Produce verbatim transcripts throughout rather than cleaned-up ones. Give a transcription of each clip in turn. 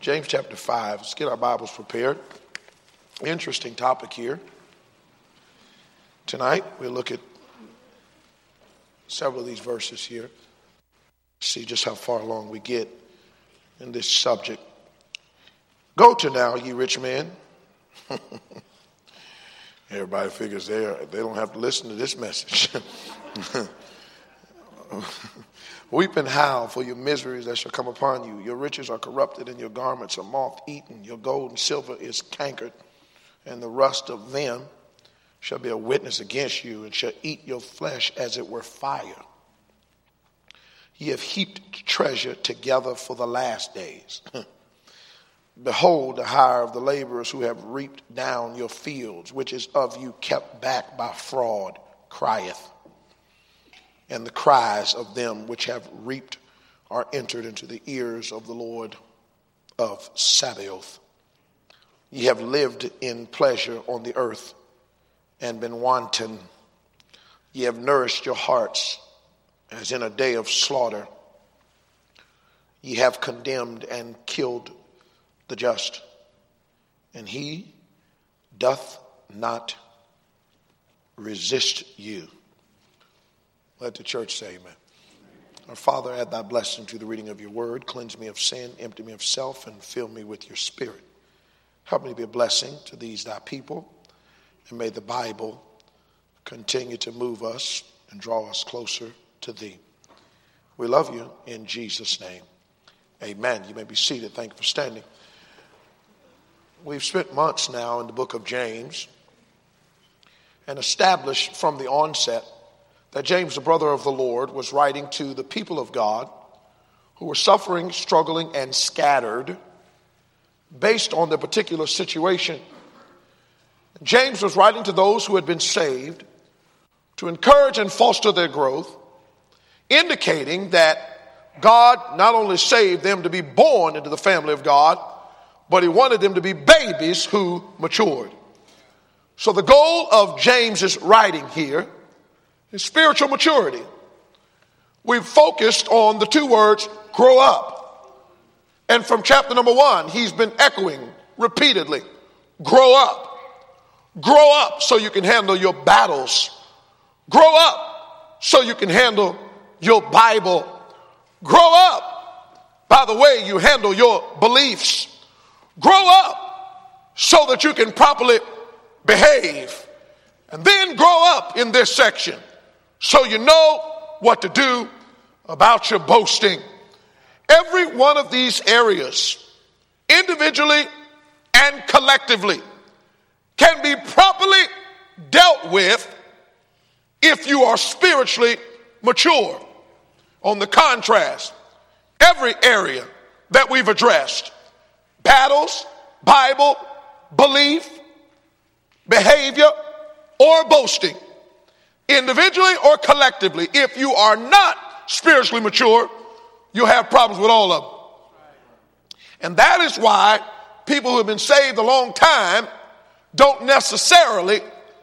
James chapter five. Let's get our Bibles prepared. Interesting topic here. Tonight, we'll look at several of these verses here. See just how far along we get in this subject. Go to now, ye rich men. Everybody figures they are, they don't have to listen to this message. Weep and howl for your miseries that shall come upon you. Your riches are corrupted and your garments are moth-eaten. Your gold and silver is cankered, and the rust of them shall be a witness against you, and shall eat your flesh as it were fire. Ye have heaped treasure together for the last days. Behold, the hire of the laborers who have reaped down your fields, which is of you kept back by fraud, crieth. And the cries of them which have reaped are entered into the ears of the Lord of Sabaoth. Ye have lived in pleasure on the earth and been wanton. Ye have nourished your hearts as in a day of slaughter. Ye have condemned and killed the just, and he doth not resist you. Let the church say amen. Our Father, add thy blessing to the reading of your word. Cleanse me of sin, empty me of self, and fill me with your spirit. Help me to be a blessing to these thy people, and may the Bible continue to move us and draw us closer to thee. We love you in Jesus' name. Amen. You may be seated. Thank you for standing. We've spent months now in the book of James and established from the onset that James, the brother of the Lord, was writing to the people of God who were suffering, struggling, and scattered based on their particular situation. James was writing to those who had been saved to encourage and foster their growth, indicating that God not only saved them to be born into the family of God, but he wanted them to be babies who matured. So the goal of James's writing here is spiritual maturity. We've focused on the two words, grow up. And from chapter number one, he's been echoing repeatedly, grow up. Grow up so you can handle your battles. Grow up so you can handle your Bible. Grow up by the way you handle your beliefs. Grow up so that you can properly behave. And then grow up in this section so you know what to do about your boasting. Every one of these areas, individually and collectively, can be properly dealt with if you are spiritually mature. On the contrast, every area that we've addressed, battles, Bible, belief, behavior, or boasting, individually or collectively, if you are not spiritually mature, you'll have problems with all of them. And that is why people who have been saved a long time don't necessarily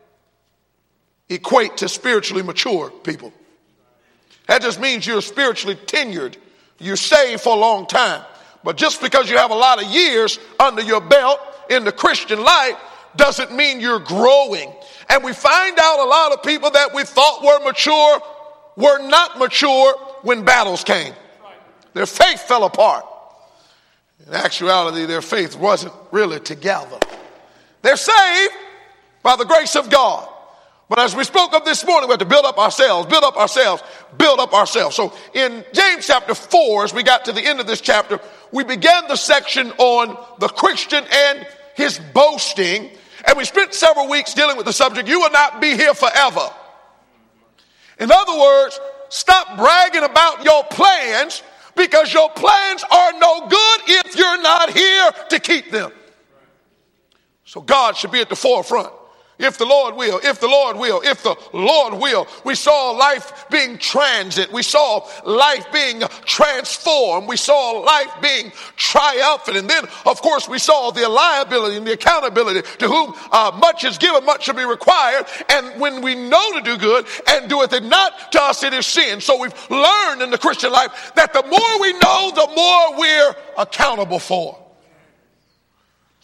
equate to spiritually mature people. That just means you're spiritually tenured. You're saved for a long time. But just because you have a lot of years under your belt in the Christian life doesn't mean you're growing. And we find out a lot of people that we thought were mature were not mature when battles came. Their faith fell apart. In actuality, their faith wasn't really together. They're saved by the grace of God. But as we spoke of this morning, we have to build up ourselves, build up ourselves, build up ourselves. So in James chapter four, as we got to the end of this chapter, we began the section on the Christian and his boasting. And we spent several weeks dealing with the subject, you will not be here forever. In other words, stop bragging about your plans because your plans are no good if you're not here to keep them. So God should be at the forefront. If the Lord will, if the Lord will, if the Lord will. We saw life being transit. We saw life being transformed. We saw life being triumphant. And then, of course, we saw the liability and the accountability to whom uh, much is given, much shall be required. And when we know to do good and doeth it not, to us it is sin. So we've learned in the Christian life that the more we know, the more we're accountable for.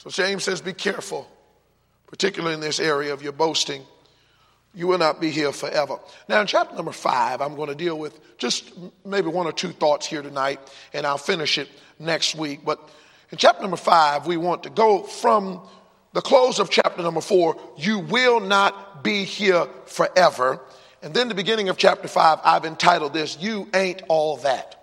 So James says, be careful, particularly in this area of your boasting. You will not be here forever. Now, in chapter number five, I'm going to deal with just maybe one or two thoughts here tonight, and I'll finish it next week. But in chapter number five, we want to go from the close of chapter number four, you will not be here forever. And then the beginning of chapter five, I've entitled this, You Ain't All That.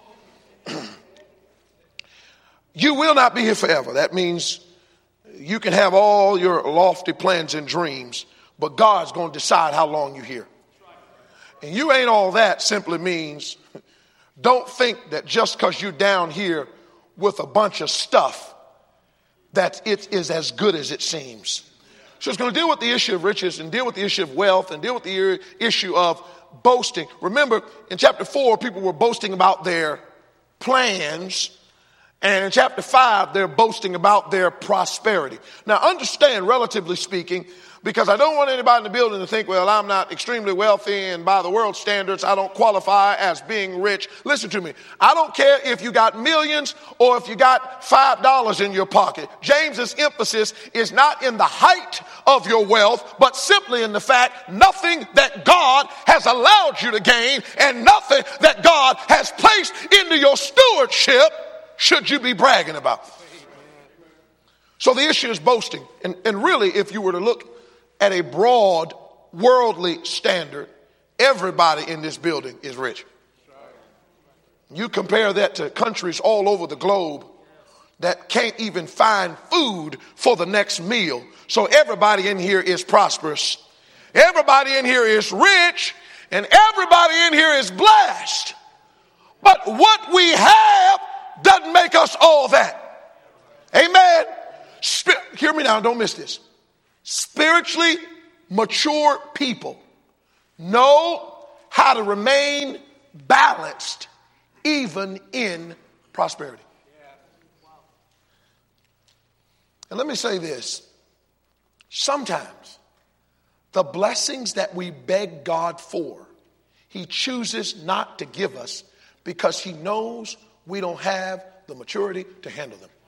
You will not be here forever. That means you can have all your lofty plans and dreams, but God's going to decide how long you're here. And you ain't all that simply means don't think that just because you're down here with a bunch of stuff that it is as good as it seems. So it's going to deal with the issue of riches and deal with the issue of wealth and deal with the issue of boasting. Remember, in chapter four, people were boasting about their plans. And in chapter five, they're boasting about their prosperity. Now, understand, relatively speaking, because I don't want anybody in the building to think, well, I'm not extremely wealthy and by the world standards, I don't qualify as being rich. Listen to me. I don't care if you got millions or if you got five dollars in your pocket. James's emphasis is not in the height of your wealth, but simply in the fact nothing that God has allowed you to gain and nothing that God has placed into your stewardship should you be bragging about. So the issue is boasting. And, and really, if you were to look at a broad worldly standard, everybody in this building is rich. You compare that to countries all over the globe that can't even find food for the next meal. So everybody in here is prosperous. Everybody in here is rich. And everybody in here is blessed. But what we have doesn't make us all that. Amen. Spir- Hear me now, don't miss this. Spiritually mature people know how to remain balanced even in prosperity. And let me say this. Sometimes the blessings that we beg God for, he chooses not to give us because he knows we don't have the maturity to handle them.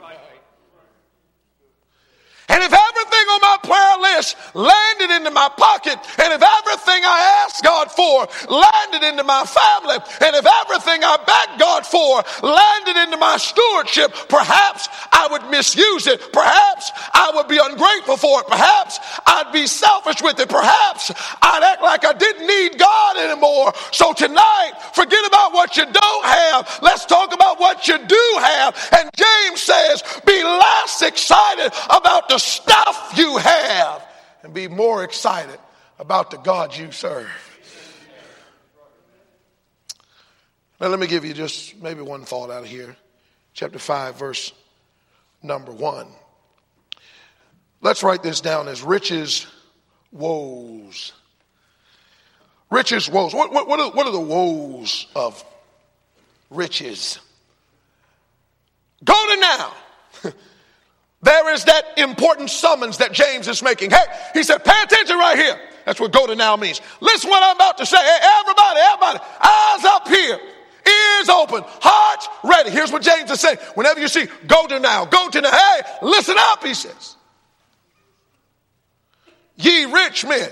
And if everything on my prayer list landed into my pocket, and if everything I asked God for landed into my family, and if everything I begged God for landed into my stewardship, perhaps I would misuse it. Perhaps I would be ungrateful for it. Perhaps I'd be selfish with it. Perhaps I'd act like I didn't need God anymore. So tonight, forget about what you don't have. Let's talk about what you do have. And James says, be less excited about the stuff you have and be more excited about the God you serve. Now let me give you just maybe one thought out of here. Chapter five, verse number one. Let's write this down as riches woes. Riches woes. What, what, what, are, what are the woes of riches? Go to now. There is that important summons that James is making. Hey, he said, pay attention right here. That's what go to now means. Listen what I'm about to say. Hey, everybody, everybody, eyes up here, ears open, hearts ready. Here's what James is saying. Whenever you see go to now, go to now. Hey, listen up, he says. Ye rich men,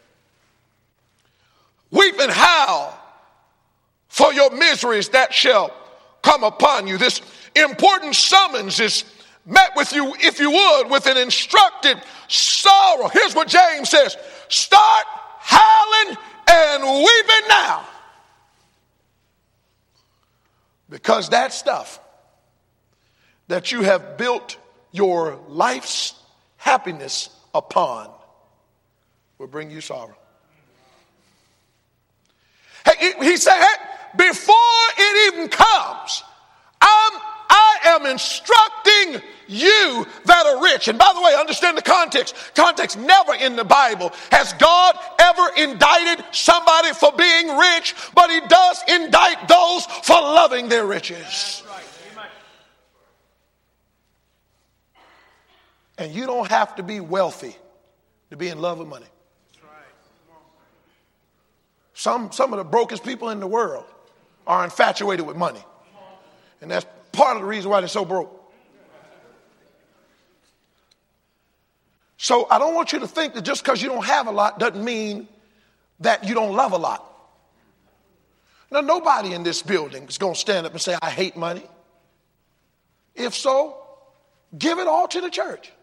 weep and howl for your miseries that shall come upon you. This important summons is met with you, if you would, with an instructed sorrow. Here's what James says. Start howling and weeping now. Because that stuff that you have built your life's happiness upon will bring you sorrow. Hey, he said, hey, before it even comes, I'm I am instructing you that are rich. And by the way, understand the context. Context, never in the Bible has God ever indicted somebody for being rich, but he does indict those for loving their riches. And you don't have to be wealthy to be in love with money. Some, some of the brokest people in the world are infatuated with money. And that's part of the reason why they're so broke. So I don't want you to think that just because you don't have a lot doesn't mean that you don't love a lot. Now, nobody in this building is going to stand up and say, I hate money. If so, give it all to the church.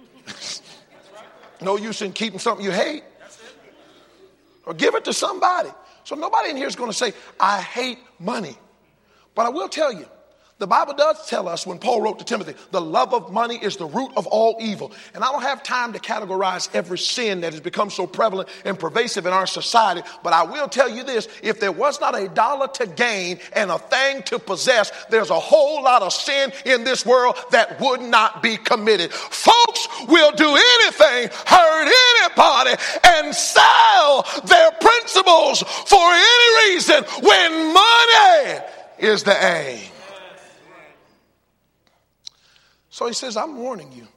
No use in keeping something you hate. Or give it to somebody. So nobody in here is going to say, I hate money. But I will tell you, the Bible does tell us when Paul wrote to Timothy, the love of money is the root of all evil. And I don't have time to categorize every sin that has become so prevalent and pervasive in our society. But I will tell you this, if there was not a dollar to gain and a thing to possess, there's a whole lot of sin in this world that would not be committed. Folks will do anything, hurt anybody, and sell their principles for any reason when money is the aim. So he says, I'm warning you.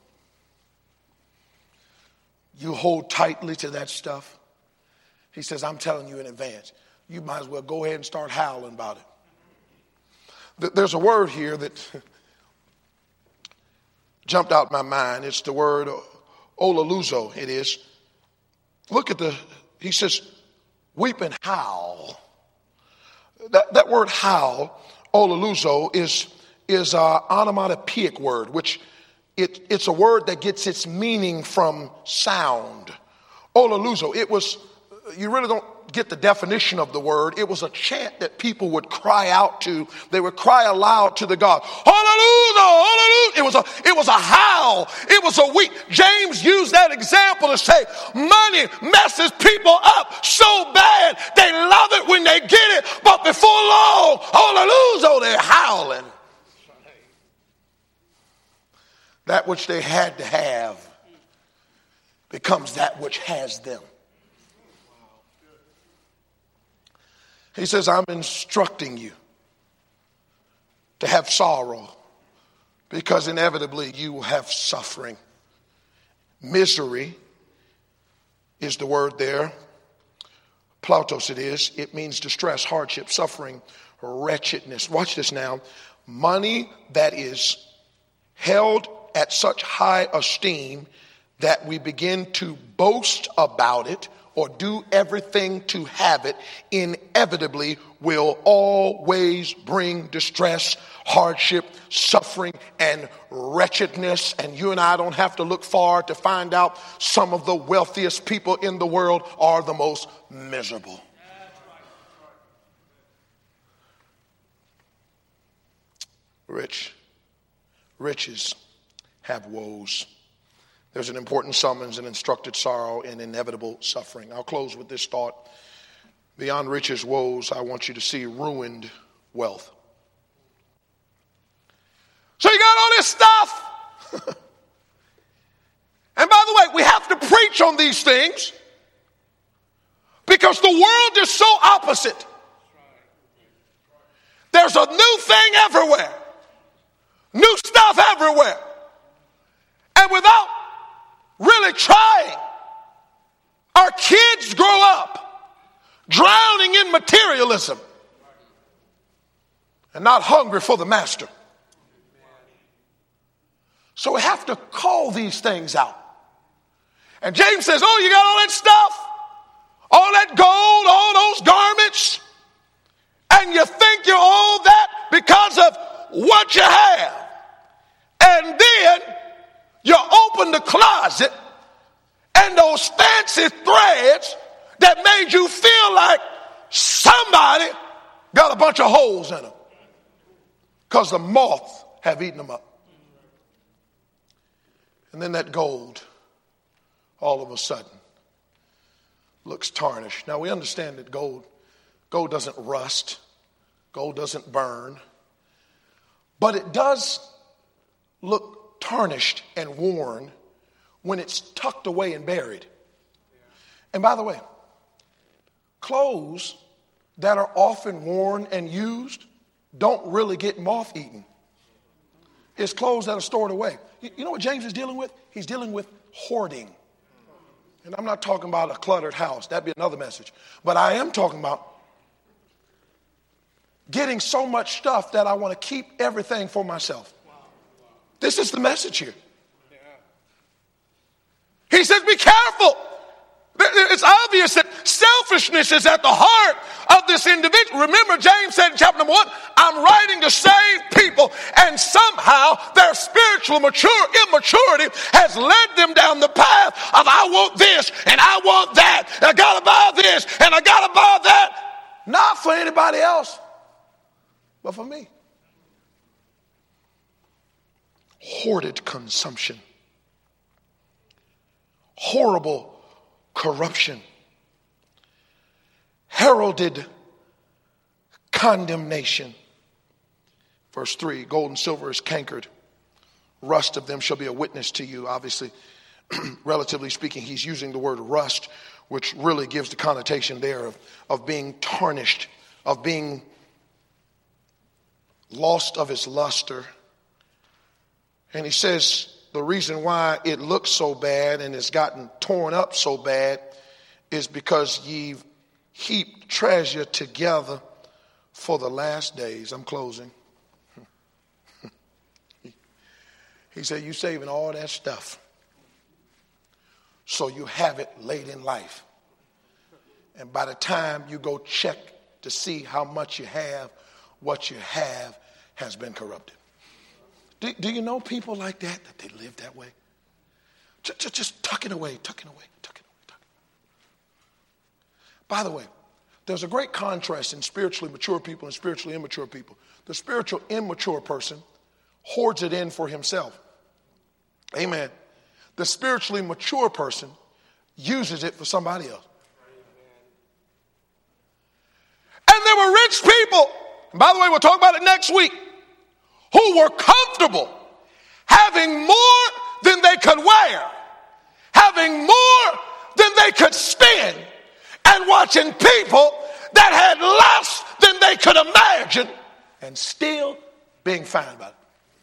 You hold tightly to that stuff. He says, I'm telling you in advance. You might as well go ahead and start howling about it. There's a word here that jumped out my mind. It's the word olaluzo, it is. Look at the, he says, weep and howl. That, that word howl, olaluzo, is is an onomatopoeic word, which it, it's a word that gets its meaning from sound. Olaluzo, it was, you really don't get the definition of the word. It was a chant that people would cry out to. They would cry aloud to the God. Olaluzo, olaluzo. It was a, it was a howl. It was a weep. James used that example to say money messes people up so bad they love it when they get it, but before long, olaluzo, they're howling. That which they had to have becomes that which has them. He says, I'm instructing you to have sorrow because inevitably you will have suffering. Misery is the word there. Plautos it is. It means distress, hardship, suffering, wretchedness. Watch this now. Money that is held at such high esteem that we begin to boast about it or do everything to have it, inevitably will always bring distress, hardship, suffering, and wretchedness. And you and I don't have to look far to find out some of the wealthiest people in the world are the most miserable. Rich, riches have woes. There's an important summons, an instructed sorrow, and inevitable suffering. I'll close with this thought. Beyond riches, woes, I want you to see ruined wealth. So you got all this stuff. And by the way, we have to preach on these things because the world is so opposite. There's a new thing everywhere. New stuff everywhere. And without really trying, our kids grow up drowning in materialism and not hungry for the master. So we have to call these things out. And James says, oh, you got all that stuff, all that gold, all those garments, and you think you're all that because of what you have. And then you open the closet and those fancy threads that made you feel like somebody got a bunch of holes in them because the moths have eaten them up. And then that gold, all of a sudden, looks tarnished. Now we understand that gold, gold doesn't rust, gold doesn't burn, but it does look tarnished and worn when it's tucked away and buried. And by the way, clothes that are often worn and used don't really get moth-eaten. It's clothes that are stored away. You know what James is dealing with? He's dealing with hoarding. And I'm not talking about a cluttered house. That'd be another message. But I am talking about getting so much stuff that I want to keep everything for myself. This is the message here. He says, be careful. It's obvious that selfishness is at the heart of this individual. Remember, James said in chapter number one, I'm writing to save people, and somehow their spiritual mature immaturity has led them down the path of I want this and I want that, and I gotta buy this and I gotta buy that. Not for anybody else, but for me. Hoarded consumption. Horrible corruption, heralded condemnation. Verse three, gold and silver is cankered. Rust of them shall be a witness to you. Obviously, relatively speaking, he's using the word rust, which really gives the connotation there of, of being tarnished, of being lost of its luster. And he says, the reason why it looks so bad and it's gotten torn up so bad is because ye've heaped treasure together for the last days. I'm closing. He said, you saving all that stuff so you have it late in life. And by the time you go check to see how much you have, what you have has been corrupted. Do, do you know people like that, that they live that way? Just, just, just tucking away, tucking away, tucking away, tucking away. By the way, there's a great contrast in spiritually mature people and spiritually immature people. The spiritual immature person hoards it in for himself. Amen. The spiritually mature person uses it for somebody else. And there were rich people, and by the way, we'll talk about it next week, who were comfortable having more than they could wear, having more than they could spend, and watching people that had less than they could imagine and still being fine about it.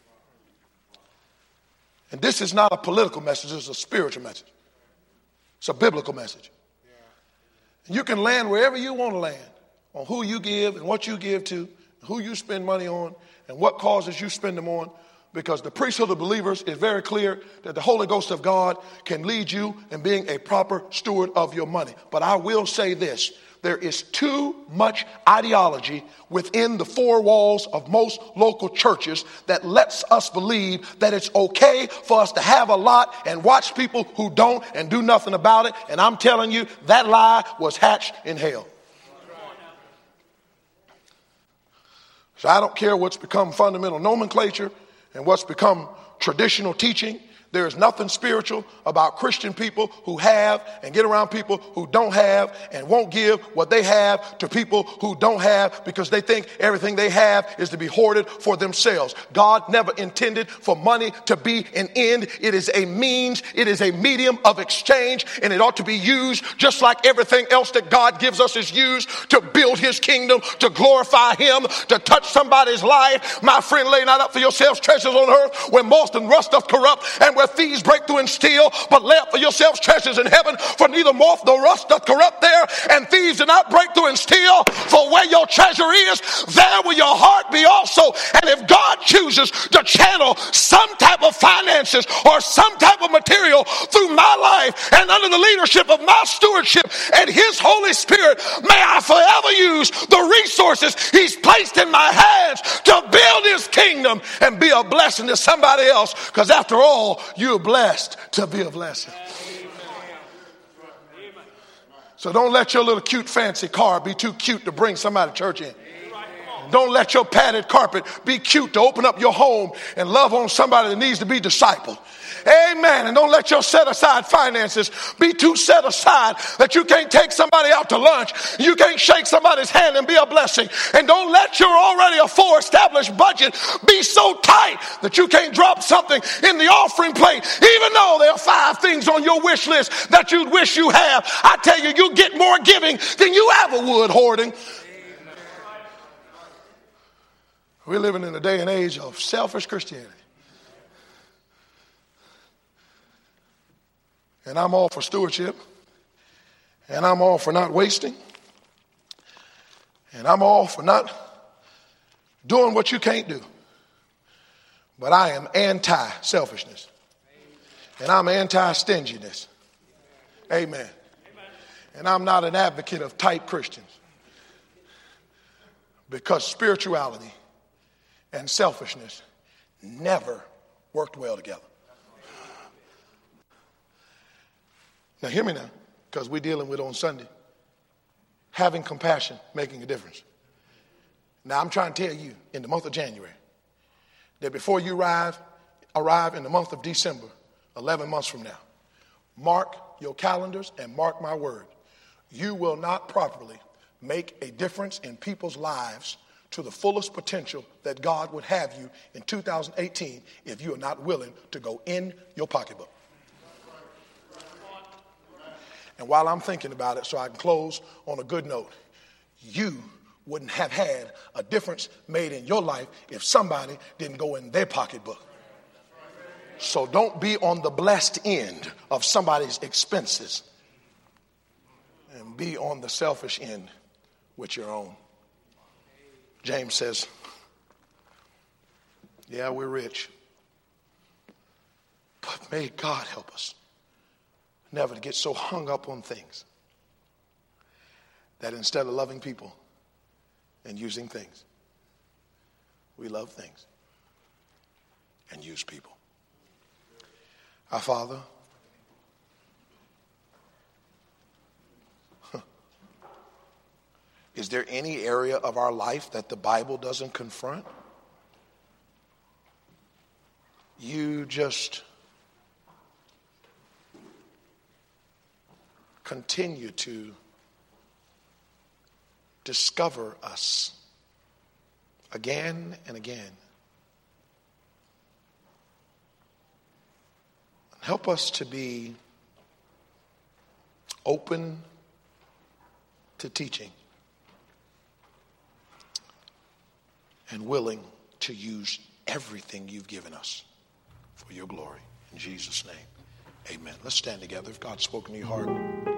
And this is not a political message, this is a spiritual message. It's a biblical message. And you can land wherever you want to land on who you give and what you give to, who you spend money on, and what causes you spend them on, because the priesthood of believers is very clear that the Holy Ghost of God can lead you in being a proper steward of your money. But I will say this, there is too much ideology within the four walls of most local churches that lets us believe that it's okay for us to have a lot and watch people who don't and do nothing about it. And I'm telling you, that lie was hatched in hell. So I don't care what's become fundamental nomenclature and what's become traditional teaching. There is nothing spiritual about Christian people who have and get around people who don't have and won't give what they have to people who don't have because they think everything they have is to be hoarded for themselves. God never intended for money to be an end. It is a means. It is a medium of exchange, and it ought to be used just like everything else that God gives us is used to build his kingdom, to glorify him, to touch somebody's life. My friend, lay not up for yourselves treasures on earth where moth and rust doth corrupt and where thieves break through and steal, but lay up for yourselves treasures in heaven, for neither moth nor rust doth corrupt there, and thieves do not break through and steal. For where your treasure is, there will your heart be also. And if God chooses to channel some type of finances or some type of material through my life and under the leadership of my stewardship and his Holy Spirit, may I forever use the resources he's placed in my hands to build his kingdom and be a blessing to somebody else, because after all, you're blessed to be a blessing. So don't let your little cute fancy car be too cute to bring somebody to church in. Don't let your padded carpet be cute to open up your home and love on somebody that needs to be discipled. Amen. And don't let your set aside finances be too set aside that you can't take somebody out to lunch. You can't shake somebody's hand and be a blessing. And don't let your already a four established budget be so tight that you can't drop something in the offering plate, even though there are five things on your wish list that you'd wish you have. I tell you, you get more giving than you ever would hoarding. We're living in a day and age of selfish Christianity. And I'm all for stewardship. And I'm all for not wasting. And I'm all for not doing what you can't do. But I am anti-selfishness. And I'm anti-stinginess. Amen. Amen. And I'm not an advocate of tight Christians, because spirituality and selfishness never worked well together. Now hear me now, because we're dealing with on Sunday, having compassion, making a difference. Now I'm trying to tell you in the month of January that before you arrive, arrive in the month of December, eleven months from now, mark your calendars and mark my word. You will not properly make a difference in people's lives to the fullest potential that God would have you in two thousand eighteen if you are not willing to go in your pocketbook. And while I'm thinking about it, so I can close on a good note, you wouldn't have had a difference made in your life if somebody didn't go in their pocketbook. So don't be on the blessed end of somebody's expenses and be on the selfish end with your own. James says, yeah, we're rich, but may God help us never to get so hung up on things that instead of loving people and using things, we love things and use people. Our Father, huh, is there any area of our life that the Bible doesn't confront? You just continue to discover us again and again. Help us to be open to teaching and willing to use everything you've given us for your glory. In Jesus' name, amen. Let's stand together. If God's spoken to your heart,